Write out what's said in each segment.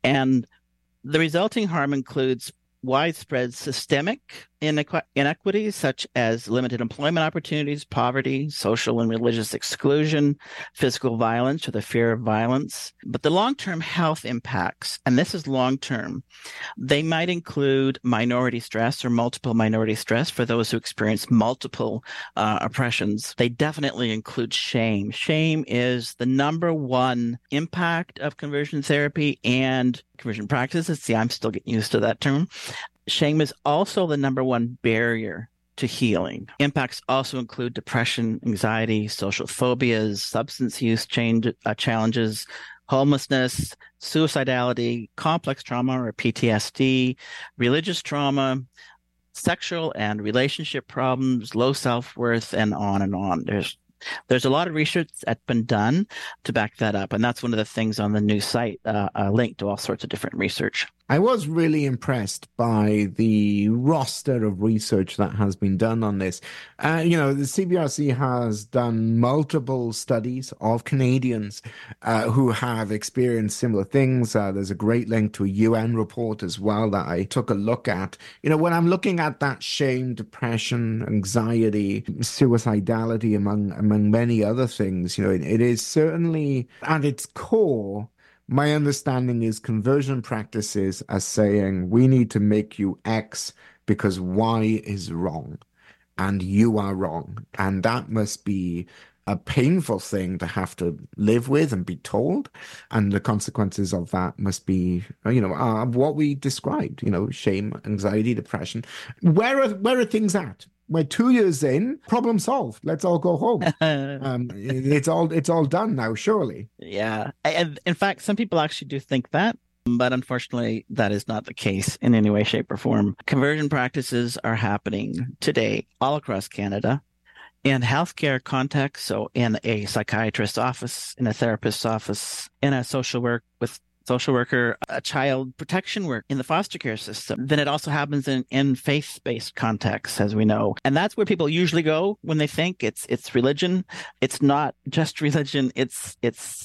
And the resulting harm includes widespread systemic inequities such as limited employment opportunities, poverty, social and religious exclusion, physical violence or the fear of violence. But the long-term health impacts, and this is long-term, they might include minority stress or multiple minority stress for those who experience multiple oppressions. They definitely include shame. Shame is the number one impact of conversion therapy and conversion practices. See, I'm still getting used to that term. Shame is also the number one barrier to healing. Impacts also include depression, anxiety, social phobias, substance use challenges, homelessness, suicidality, complex trauma or PTSD, religious trauma, sexual and relationship problems, low self-worth, and on and on. There's a lot of research that's been done to back that up, and that's one of the things on the new site, linked to all sorts of different research. I was really impressed by the roster of research that has been done on this. The CBRC has done multiple studies of Canadians who have experienced similar things. There's a great link to a UN report as well that I took a look at. When I'm looking at that shame, depression, anxiety, suicidality, among many other things, it is certainly at its core. My understanding is conversion practices are saying we need to make you X because Y is wrong and you are wrong. And that must be a painful thing to have to live with and be told. And the consequences of that must be, what we described, shame, anxiety, depression. Where are things at? We're 2 years in, problem solved. Let's all go home. It's all done now, surely. Yeah. And in fact, some people actually do think that, but unfortunately, that is not the case in any way, shape, or form. Conversion practices are happening today all across Canada in healthcare context. So in a psychiatrist's office, in a therapist's office, in a social worker, a child protection work in the foster care system. Then it also happens in faith-based contexts, as we know. And that's where people usually go when they think it's religion. It's not just religion. It's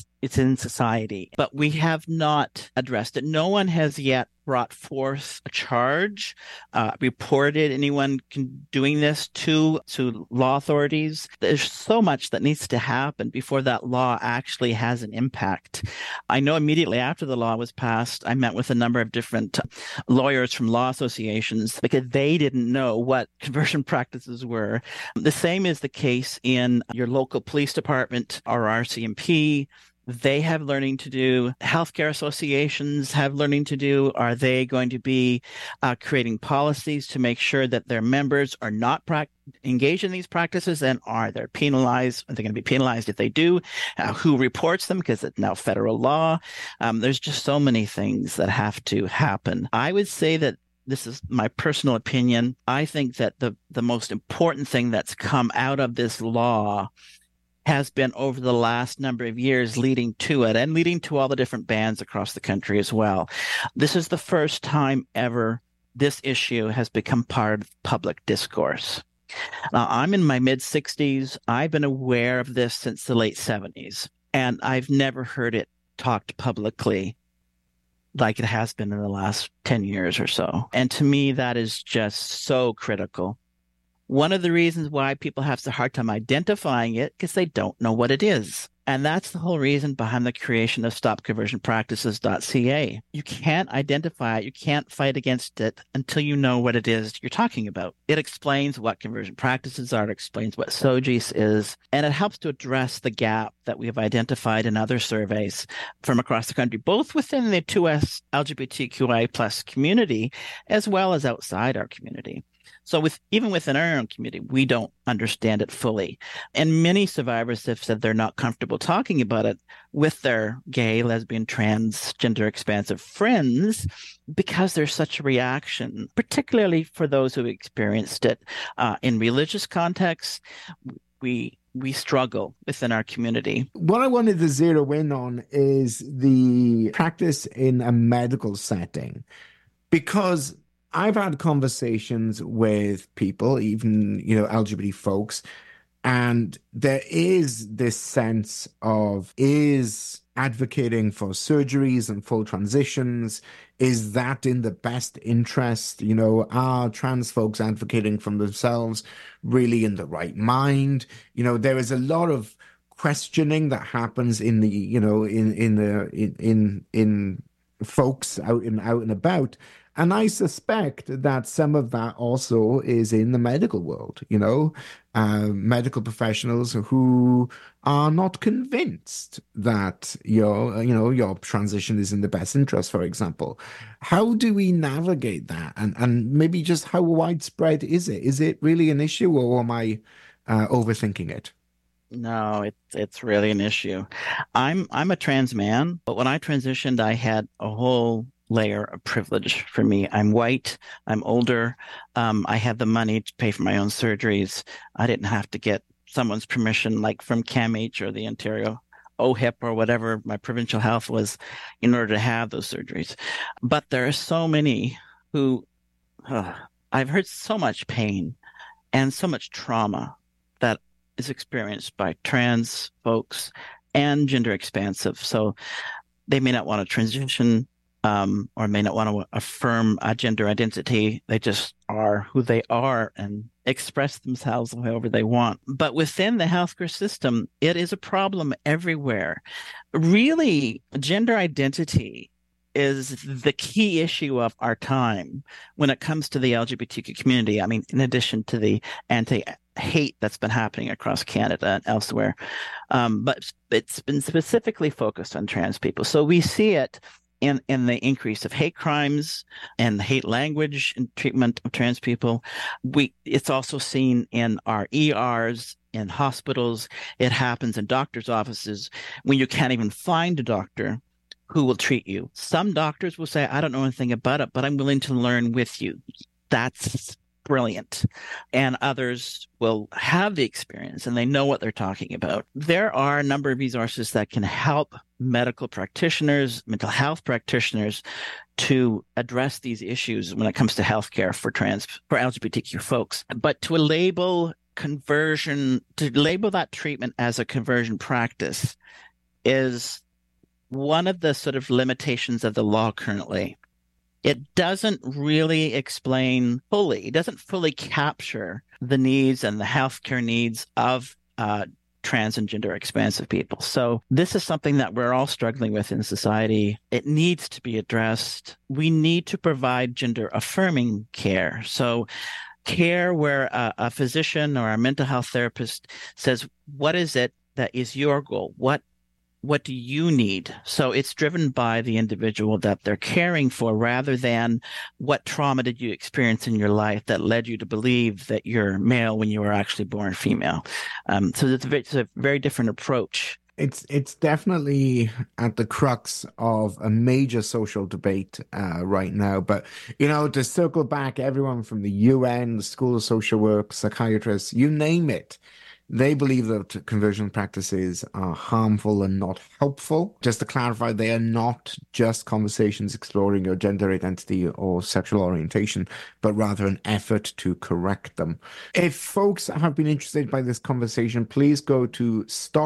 in society. But we have not addressed it. No one has yet brought forth a charge, reported anyone doing this to law authorities. There's so much that needs to happen before that law actually has an impact. I know immediately after the law was passed, I met with a number of different lawyers from law associations because they didn't know what conversion practices were. The same is the case in your local police department or RCMP. They have learning to do. Healthcare associations have learning to do. Are they going to be creating policies to make sure that their members are not engaged in these practices, and are they penalized? Are they going to be penalized if they do? Who reports them? Because it's now federal law. There's just so many things that have to happen. I would say that this is my personal opinion. I think that the most important thing that's come out of this law has been over the last number of years leading to it and leading to all the different bans across the country as well. This is the first time ever this issue has become part of public discourse. Now, I'm in my mid-60s. I've been aware of this since the late 70s, and I've never heard it talked publicly like it has been in the last 10 years or so. And to me, that is just so critical. One of the reasons why people have such a hard time identifying it because they don't know what it is. And that's the whole reason behind the creation of stopconversionpractices.ca. You can't identify it. You can't fight against it until you know what it is you're talking about. It explains what conversion practices are. It explains what SOGIES is. And it helps to address the gap that we have identified in other surveys from across the country, both within the 2S LGBTQI plus community, as well as outside our community. So even within our own community, we don't understand it fully. And many survivors have said they're not comfortable talking about it with their gay, lesbian, transgender, expansive friends because there's such a reaction, particularly for those who experienced it in religious contexts. We struggle within our community. What I wanted to zero in on is the practice in a medical setting, because I've had conversations with people, even, LGBT folks, and there is this sense of, is advocating for surgeries and full transitions? Is that in the best interest? Are trans folks advocating for themselves really in the right mind? There is a lot of questioning that happens in the, in folks out and about. And I suspect that some of that also is in the medical world, medical professionals who are not convinced that your transition is in the best interest, for example. How do we navigate that? And maybe just how widespread is it? Is it really an issue, or am I overthinking it? No, it's really an issue. I'm a trans man, but when I transitioned, I had a whole layer of privilege for me. I'm white, I'm older, I had the money to pay for my own surgeries. I didn't have to get someone's permission, like from CAMH or the Ontario OHIP or whatever my provincial health was, in order to have those surgeries. But there are so many who, I've heard so much pain and so much trauma that is experienced by trans folks and gender expansive. So they may not want to transition, or may not want to affirm a gender identity. They just are who they are and express themselves however they want. But within the healthcare system, it is a problem everywhere. Really, gender identity is the key issue of our time when it comes to the LGBTQ community. I mean, in addition to the anti-hate that's been happening across Canada and elsewhere, but it's been specifically focused on trans people. So we see it in the increase of hate crimes and hate language and treatment of trans people. It's also seen in our ERs, in hospitals. It happens in doctors' offices when you can't even find a doctor who will treat you. Some doctors will say, I don't know anything about it, but I'm willing to learn with you. That's brilliant. And others will have the experience and they know what they're talking about. There are a number of resources that can help medical practitioners, mental health practitioners to address these issues when it comes to healthcare for LGBTQ folks. But to label that treatment as a conversion practice is one of the sort of limitations of the law currently. It doesn't really explain fully, it doesn't fully capture the needs and the healthcare needs of trans and gender expansive people. So this is something that we're all struggling with in society. It needs to be addressed. We need to provide gender affirming care. So care where a physician or a mental health therapist says, what is it that is your goal? What do you need? So it's driven by the individual that they're caring for, rather than what trauma did you experience in your life that led you to believe that you're male when you were actually born female. So it's a very different approach. It's definitely at the crux of a major social debate right now. But, to circle back, everyone from the UN, the School of Social Work, psychiatrists, you name it, they believe that conversion practices are harmful and not helpful. Just to clarify, they are not just conversations exploring your gender identity or sexual orientation, but rather an effort to correct them. If folks have been interested by this conversation, please go to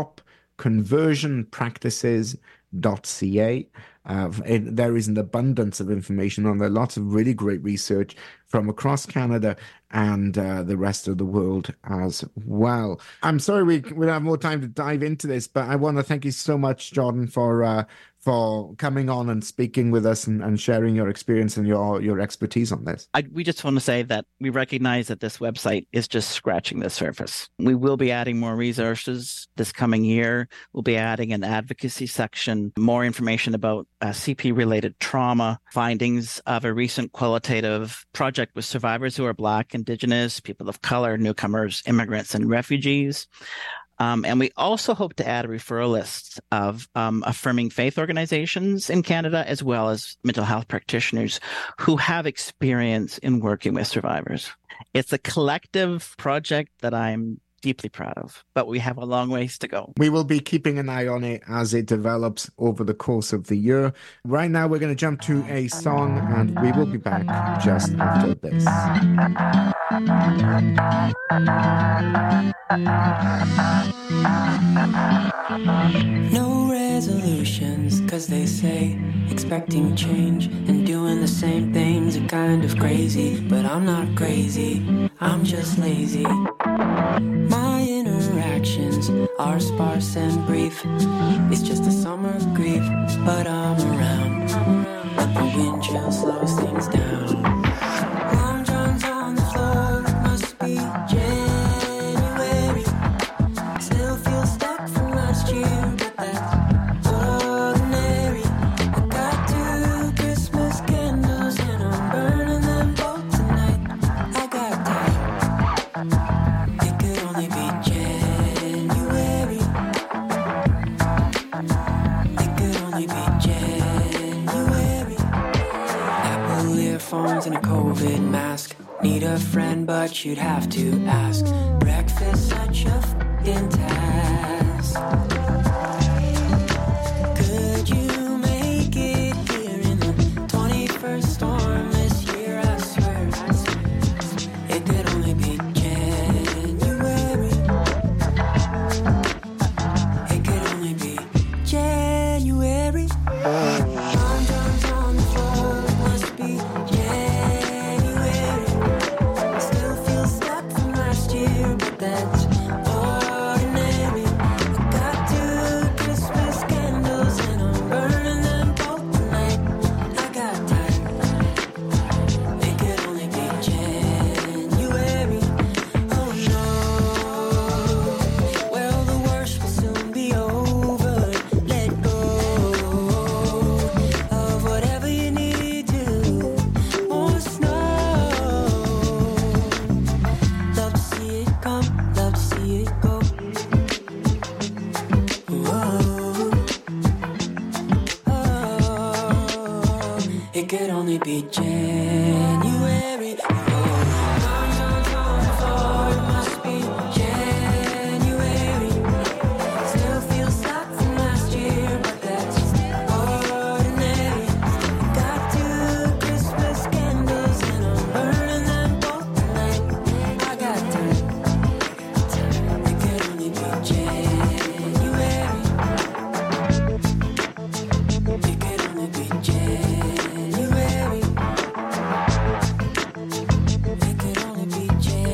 stopconversionpractices.ca. There is an abundance of information on there, lots of really great research from across Canada and the rest of the world as well. I'm sorry we don't have more time to dive into this, but I want to thank you so much, Jordan, for coming on and speaking with us and sharing your experience and your expertise on this. We just want to say that we recognize that this website is just scratching the surface. We will be adding more resources this coming year. We'll be adding an advocacy section, more information about CP-related trauma, findings of a recent qualitative project with survivors who are Black, Indigenous, people of color, newcomers, immigrants, and refugees. And we also hope to add a referral list of affirming faith organizations in Canada, as well as mental health practitioners who have experience in working with survivors. It's a collective project that I'm deeply proud of, but we have a long ways to go. We will be keeping an eye on it as it develops over the course of the year. Right now, we're going to jump to a song, and we will be back just after this. No resolutions, 'cause they say expecting change and doing the same things are kind of crazy. But I'm not crazy, I'm just lazy. My interactions are sparse and brief. It's just a summer grief, but I'm around. But the wind chill slows things down. Long johns on the floor, it must be January. Still feel stuck from last year, but that's ordinary. I got 2 Christmas candles and I'm burning them both tonight. I got time. It could only be January. It could only be January. Apple earphones and a COVID mask. Need a friend, but you'd have to ask. Breakfast, such a f***ing task. Could you make it here in the 21st storm this year? I swear, it could only be January. It could only be January. Long johns on the floor, it must be January. Still feel stuck from last year, but that's ordinary. I got 2 Christmas candles and I'm burning them both tonight. I got time. It could only be January. Oh no. Well, the worst will soon be over. Let go of whatever you need to. More snow. Love to see it come, love to see it go. Whoa. Oh, it could only be January. Long johns on the floor, it must be January. Still feel stuck from last year, but that's ordinary. Got 2 Christmas candles and I'm burning them both tonight. I got time. It could only be January. It could only be January. It could only be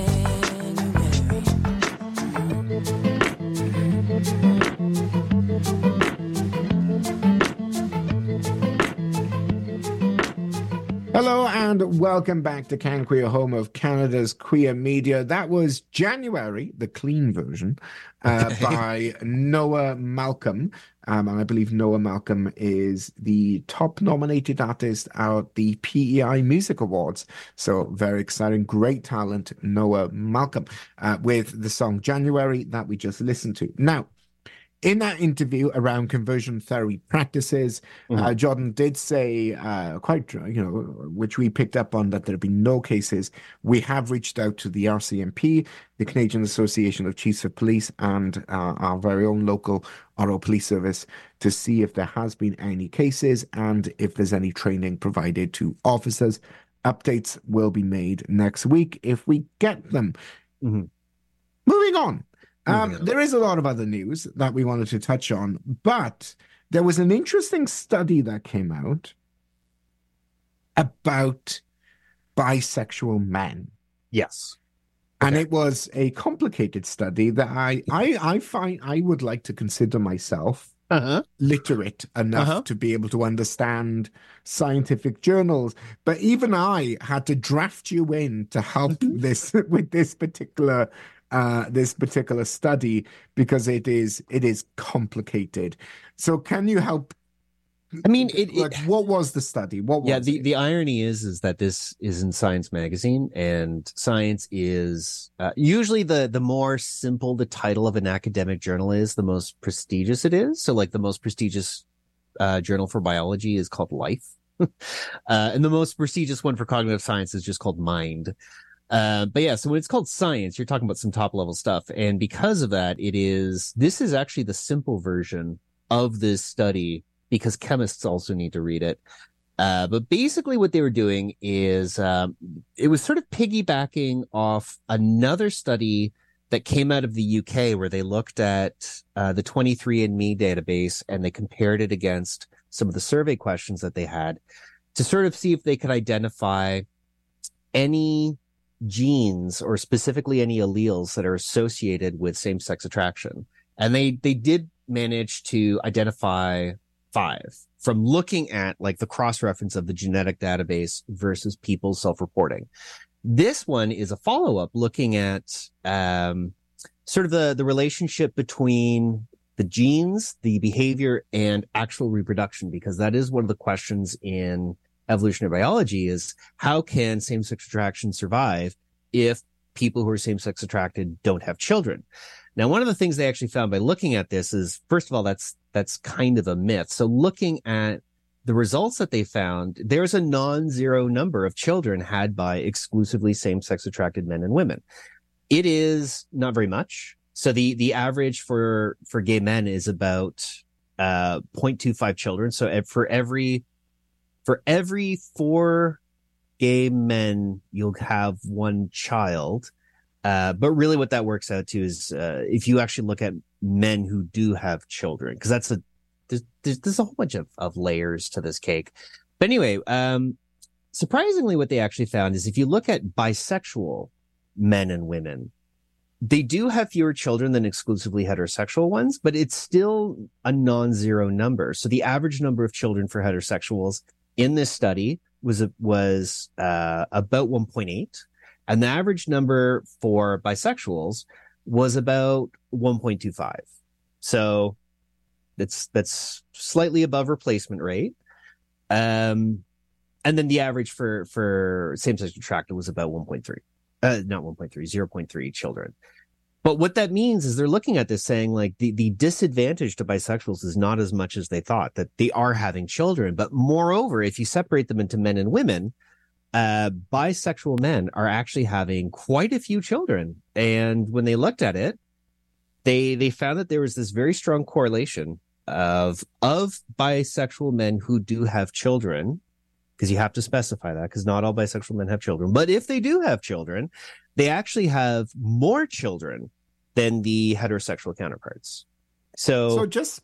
Hello and welcome back to Can Queer, home of Canada's queer media. That was January, the clean version, by Noah Malcolm. And I believe Noah Malcolm is the top nominated artist at the PEI Music Awards. So very exciting, great talent, Noah Malcolm, with the song January that we just listened to. Now, in that interview around conversion therapy practices, Jordan did say, which we picked up on, that there have been no cases. We have reached out to the RCMP, the Canadian Association of Chiefs of Police, and our very own local Ottawa Police Service to see if there has been any cases and if there's any training provided to officers. Updates will be made next week if we get them. Moving on. There is a lot of other news that we wanted to touch on, but there was an interesting study that came out about bisexual men. Yes. And it was a complicated study that I find I would like to consider myself literate enough to be able to understand scientific journals. But even I had to draft you in to help this with this particular study, because it is complicated. So can you help? I mean, what was the study? What was the irony is that this is in Science magazine, and Science is usually the more simple the title of an academic journal is, the most prestigious it is. So like the most prestigious journal for biology is called Life. And the most prestigious one for cognitive science is just called Mind. But yeah, so when it's called Science, you're talking about some top level stuff. And because of that, this is actually the simple version of this study, because chemists also need to read it. But basically what they were doing is, it was sort of piggybacking off another study that came out of the UK where they looked at the 23andMe database and they compared it against some of the survey questions that they had to sort of see if they could identify any genes or specifically any alleles that are associated with same-sex attraction. And they did manage to identify 5 from looking at like the cross-reference of the genetic database versus people's self-reporting. This one is a follow-up looking at sort of the relationship between the genes, the behavior, and actual reproduction, because that is one of the questions in evolutionary biology is how can same-sex attraction survive if people who are same-sex attracted don't have children? Now, one of the things they actually found by looking at this is, first of all, that's kind of a myth. So looking at the results that they found, there's a non-zero number of children had by exclusively same-sex attracted men and women. It is not very much. So the average for gay men is about 0.25 children. So for every 4 gay men, you'll have 1 child. But really what that works out to is if you actually look at men who do have children, because there's a whole bunch of layers to this cake. But anyway, surprisingly, what they actually found is if you look at bisexual men and women, they do have fewer children than exclusively heterosexual ones, but it's still a non-zero number. So the average number of children for heterosexuals in this study was about 1.8. And the average number for bisexuals was about 1.25. So that's slightly above replacement rate. And then the average for same-sex attracted was about 1.3. Not 1.3, 0.3 children. But what that means is they're looking at this saying like the disadvantage to bisexuals is not as much as they thought, that they are having children. But moreover, if you separate them into men and women, bisexual men are actually having quite a few children. And when they looked at it, they found that there was this very strong correlation of bisexual men who do have children, because you have to specify that, because not all bisexual men have children. But if they do have children, they actually have more children than the heterosexual counterparts. So just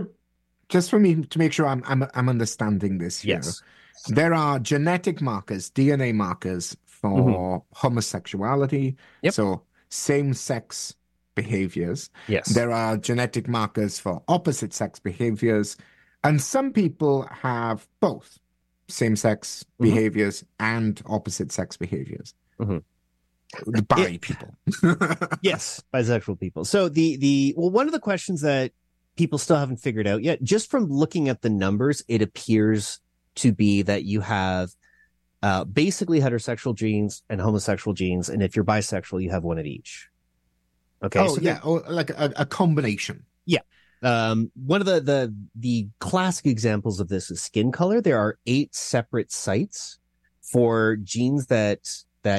for me to make sure I'm understanding this here. Yes. There are genetic markers, DNA markers for homosexuality. Yep. So same-sex behaviors. Yes. There are genetic markers for opposite-sex behaviors. And some people have both same-sex behaviors and opposite-sex behaviors. The bi people. Yes, bisexual people. So one of the questions that people still haven't figured out yet, just from looking at the numbers, it appears to be that you have basically heterosexual genes and homosexual genes, and if you're bisexual, you have one of each. Okay. Oh, so yeah, like a combination. Yeah. One of the classic examples of this is skin color. There are 8 separate sites for genes that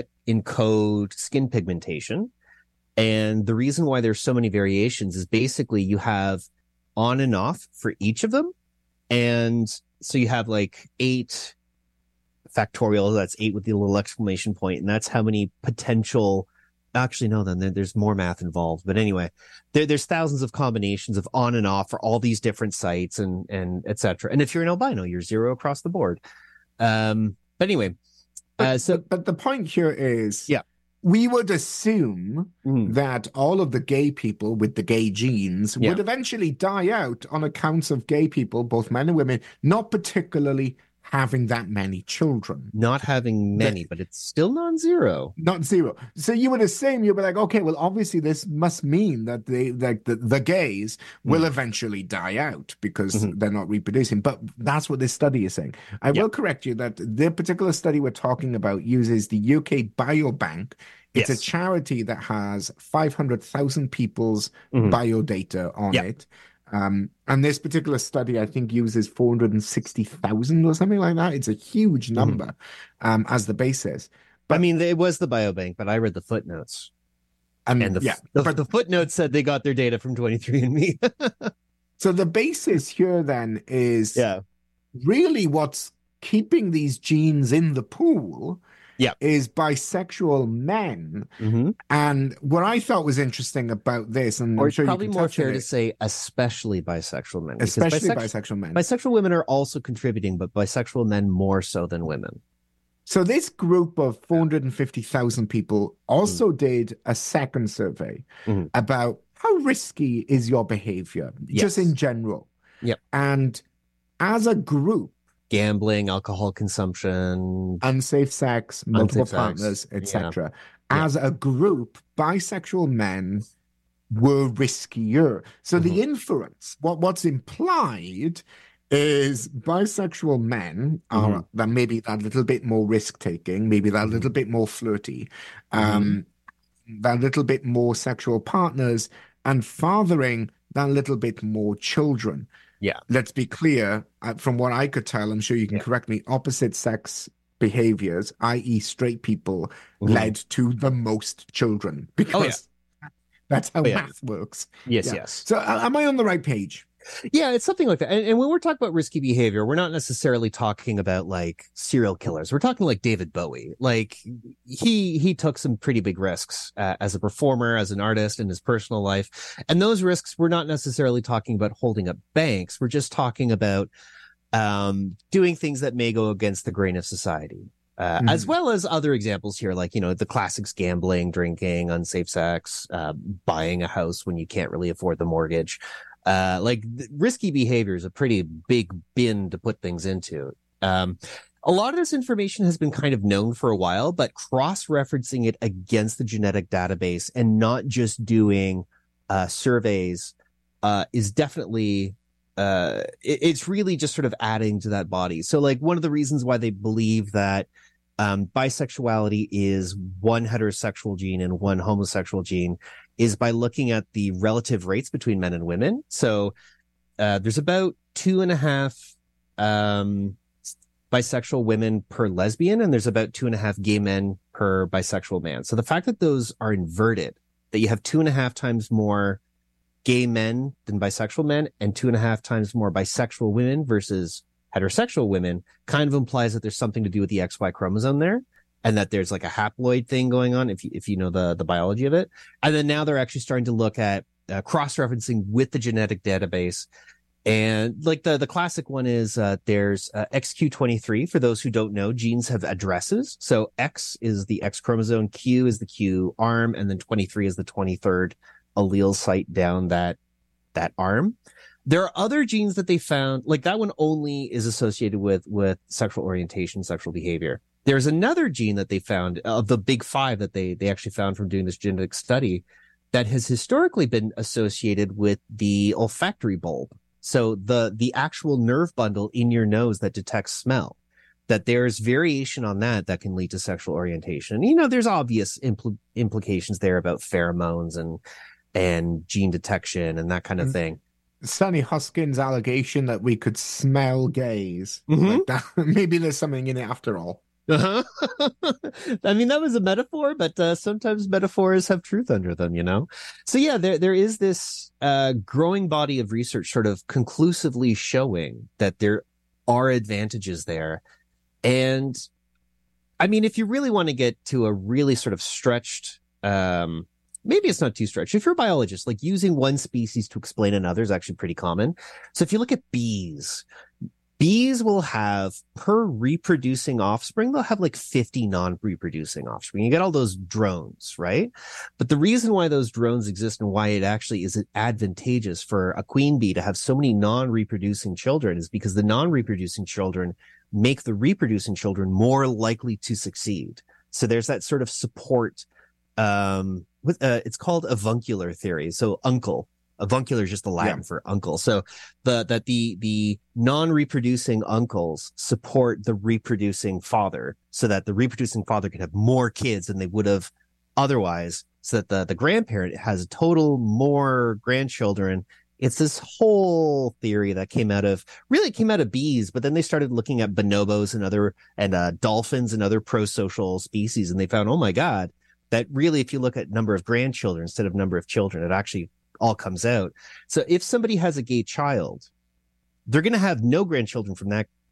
encode skin pigmentation. And the reason why there's so many variations is basically you have on and off for each of them. And so you have like 8 factorial, that's 8 with the little exclamation point, and that's how many potential. Actually, no, then there's more math involved. But anyway, there's thousands of combinations of on and off for all these different sites and et cetera. And if you're an albino, you're 0 across the board. But anyway, but the point here is, yeah, we would assume that all of the gay people with the gay genes would eventually die out on accounts of gay people, both men and women, not particularly having that many children. Not having many, but it's still non-zero. Not zero. So you would assume, you'd be like, okay, well, obviously this must mean that the gays will eventually die out because they're not reproducing. But that's what this study is saying. I will correct you that the particular study we're talking about uses the UK Biobank. It's a charity that has 500,000 people's biodata on it. And this particular study, I think, uses 460,000 or something like that. It's a huge number as the basis. But I mean, it was the Biobank, but I read the footnotes. And the footnotes said they got their data from 23andMe. So the basis here then is really what's keeping these genes in the pool Yeah. is bisexual men. Mm-hmm. And what I thought was interesting about this, and Or I'm it's sure you probably can more touch on fair to it, say especially bisexual men. Because especially bisexual men. Bisexual women are also contributing, but bisexual men more so than women. So this group of 450,000 people also did a second survey about how risky is your behavior, just in general. Yep. And as a group, gambling, alcohol consumption, unsafe sex, multiple partners, etc. As a group, bisexual men were riskier. So the inference, what's implied is bisexual men are that maybe that little bit more risk-taking, maybe that little bit more flirty, that little bit more sexual partners, and fathering that little bit more children. Yeah. Let's be clear, from what I could tell, I'm sure you can correct me, opposite sex behaviors, i.e. straight people, led to the most children because that's how math works. Yes. So am I on the right page? Yeah, it's something like that. And when we're talking about risky behavior, we're not necessarily talking about like serial killers. We're talking like David Bowie. Like he took some pretty big risks as a performer, as an artist in his personal life. And those risks, we're not necessarily talking about holding up banks. We're just talking about doing things that may go against the grain of society. As well as other examples here, like, you know, the classics, gambling, drinking, unsafe sex, buying a house when you can't really afford the mortgage. Risky behavior is a pretty big bin to put things into. A lot of this information has been kind of known for a while, but cross-referencing it against the genetic database and not just doing surveys is definitely it's really just sort of adding to that body. So like one of the reasons why they believe that bisexuality is one heterosexual gene and one homosexual gene is by looking at the relative rates between men and women. So there's about 2.5 bisexual women per lesbian, and there's about 2.5 gay men per bisexual man. So the fact that those are inverted, that you have 2.5 times more gay men than bisexual men and 2.5 times more bisexual women versus heterosexual women, kind of implies that there's something to do with the XY chromosome there, and that there's like a haploid thing going on if you know the biology of it. And then now they're actually starting to look at cross-referencing with the genetic database. And like the classic one is there's XQ23. For those who don't know, genes have addresses. So X is the X chromosome, Q is the Q arm, and then 23 is the 23rd allele site down that arm. There are other genes that they found, like that one only is associated with sexual orientation, sexual behavior. There's another gene that they found of the big five that they actually found from doing this genetic study that has historically been associated with the olfactory bulb. So the actual nerve bundle in your nose that detects smell, that there's variation on that can lead to sexual orientation. You know, there's obvious implications there about pheromones and gene detection and that kind of thing. Sonny Hoskins' allegation that we could smell gays. Like that. Maybe there's something in it after all. I mean, that was a metaphor, but sometimes metaphors have truth under them, you know? So yeah, there is this growing body of research sort of conclusively showing that there are advantages there. And I mean, if you really want to get to a really sort of stretched, maybe it's not too stretched. If you're a biologist, like using one species to explain another is actually pretty common. So if you look at bees will have, per reproducing offspring, they'll have like 50 non-reproducing offspring. You get all those drones, right? But the reason why those drones exist and why it actually is advantageous for a queen bee to have so many non-reproducing children is because the non-reproducing children make the reproducing children more likely to succeed. So there's that sort of support. It's called avuncular theory. So uncle. Avuncular is just the Latin for uncle. So the non-reproducing uncles support the reproducing father so that the reproducing father can have more kids than they would have otherwise, so that the grandparent has total more grandchildren. It's this whole theory that came out of bees, but then they started looking at bonobos and dolphins and other prosocial species, and they found, oh my God, that really, if you look at number of grandchildren instead of number of children, it actually all comes out. So if somebody has a gay child, they're going to have no grandchildren from that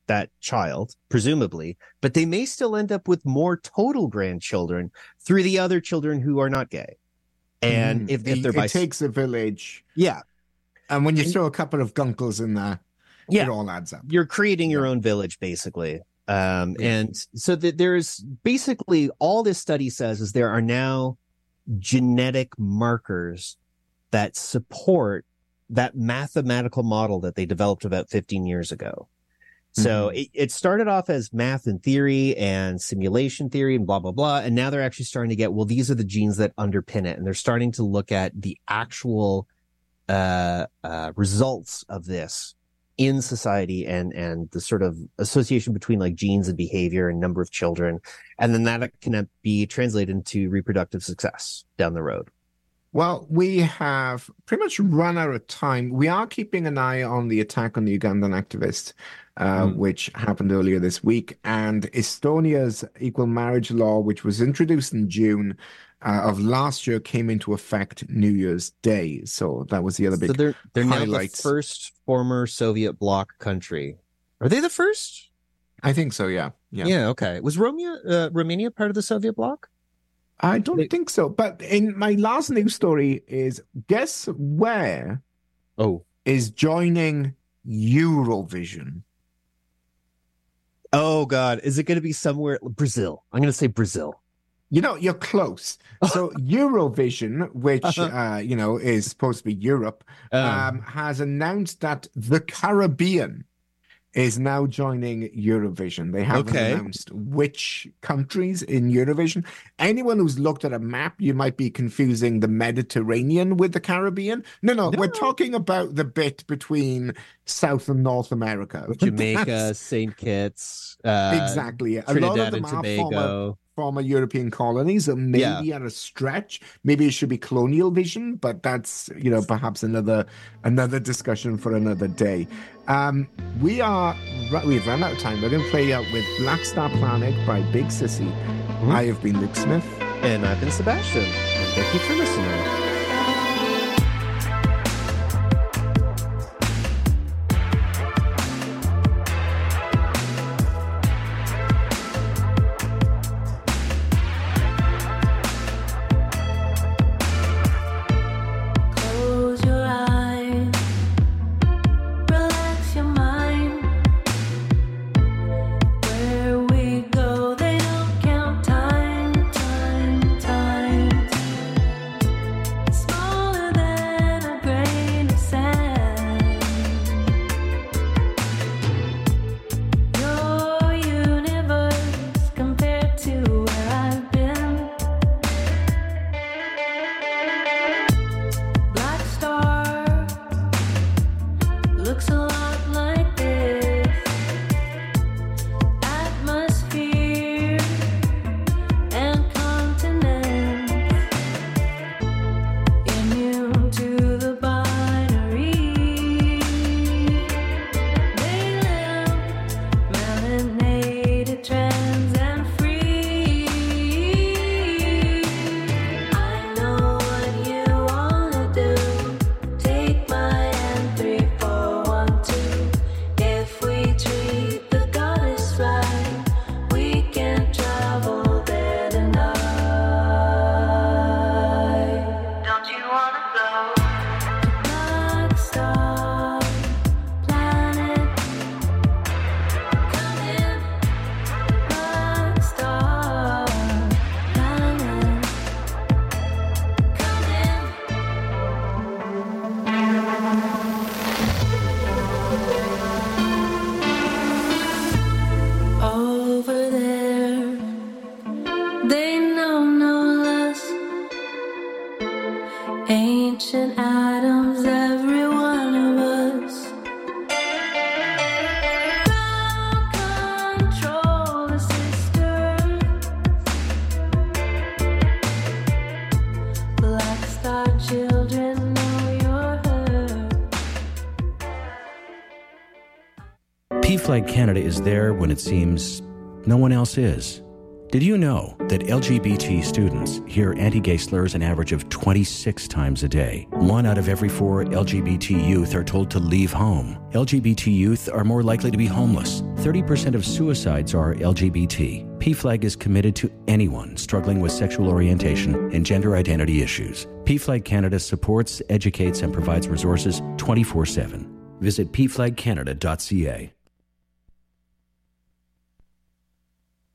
that child, presumably, but they may still end up with more total grandchildren through the other children who are not gay. And if they're it takes a village. Yeah. And when you throw a couple of gunkles in there, it all adds up. You're creating your own village, basically. And so there's basically all this study says is there are now genetic markers that support that mathematical model that they developed about 15 years ago. So it started off as math and theory and simulation theory and blah, blah, blah. And now they're actually starting to get, well, these are the genes that underpin it. And they're starting to look at the actual results of this in society and the sort of association between like genes and behavior and number of children. And then that can be translated into reproductive success down the road. Well, we have pretty much run out of time. We are keeping an eye on the attack on the Ugandan activist, which happened earlier this week, and Estonia's equal marriage law, which was introduced in June of last year, came into effect New Year's Day. So that was the other big So they're now the highlights. first former Soviet bloc country. Are they the first? I think so, yeah. Yeah, okay. Was Romania part of the Soviet bloc? I don't think so. But in my last news story is, guess where is joining Eurovision? Oh, God. Is it going to be somewhere? Brazil. I'm going to say Brazil. You know, you're close. So Eurovision, which, is supposed to be Europe, has announced that the Caribbean is now joining Eurovision. They haven't announced which countries in Eurovision. Anyone who's looked at a map, you might be confusing the Mediterranean with the Caribbean. No. We're talking about the bit between South and North America. Jamaica, St. Kitts. Exactly. Trinidad a lot of them and Tobago. Former European colonies, or maybe at a stretch. Maybe it should be colonial vision, but that's, perhaps another discussion for another day. We've run out of time. We're going to play out with Black Star Planet by Big Sissy. I have been Luke Smith. And I've been Sebastian. And thank you for listening. PFLAG Canada is there when it seems no one else is. Did you know that LGBT students hear anti-gay slurs an average of 26 times a day? 1 out of every 4 LGBT youth are told to leave home. LGBT youth are more likely to be homeless. 30% of suicides are LGBT. PFLAG is committed to anyone struggling with sexual orientation and gender identity issues. PFLAG Canada supports, educates, and provides resources 24/7. Visit pflagcanada.ca.